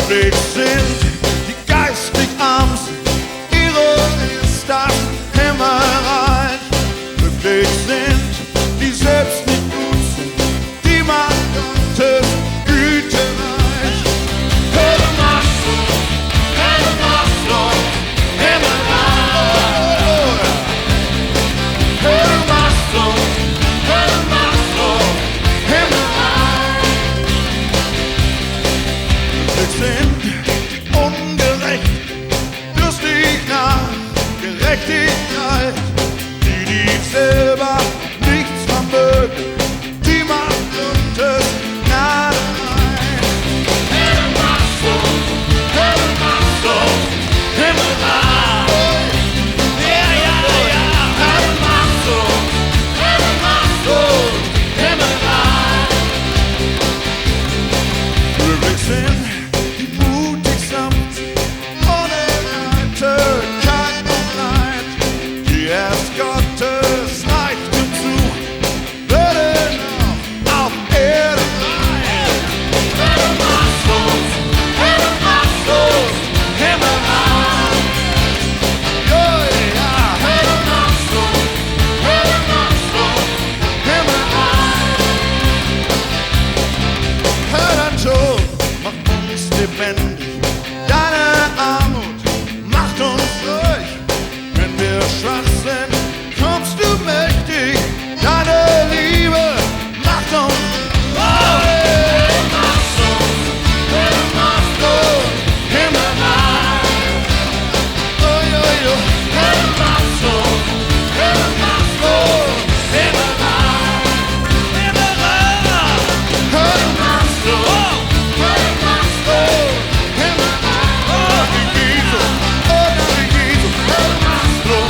Glücklich sind die geistig arm sind, ihre ist das Himmelreich. Glücklich sind die selbst nicht gut sind, die man Gottes Güte reich. Höre Masto, Himmelreich. Höre Masto, Himmelreich. Glücklich sind die ungerecht, durstig nach Gerechtigkeit, die selber nichts vermögen, die Macht Gottes Gnade reich. Höre Masto, Himmelreich. Ja, ja, ja. Höre Masto, Himmelreich. Glücklich sind die mutig samt, ohne Eitelkeit und Neid, die erst Gottes Reichtum suchen, werden auch auf Erden reich. Höre Masto, Himmelreich. Ja, ja, höre Masto, Himmelreich. Hör dein Tod, macht uns lebendig, deine Armut macht uns ruhig. Wenn wir schwach sind, kommst du mächtig, deine Liebe macht uns reich. Himmelreich. Oh, jo, jo. Höre Masto, Himmelreich. Höre Masto, Himmelreich. Oh, die Jesu, oh, die Jesu. Höre Masto,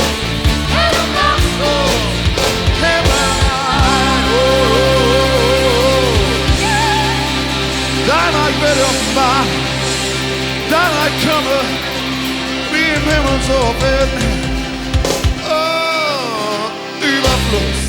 Himmelreich. Oh, dein Reich wird offenbar, dein Reich komme, wie im Himmel so auf Erden. Oh, Überfluss.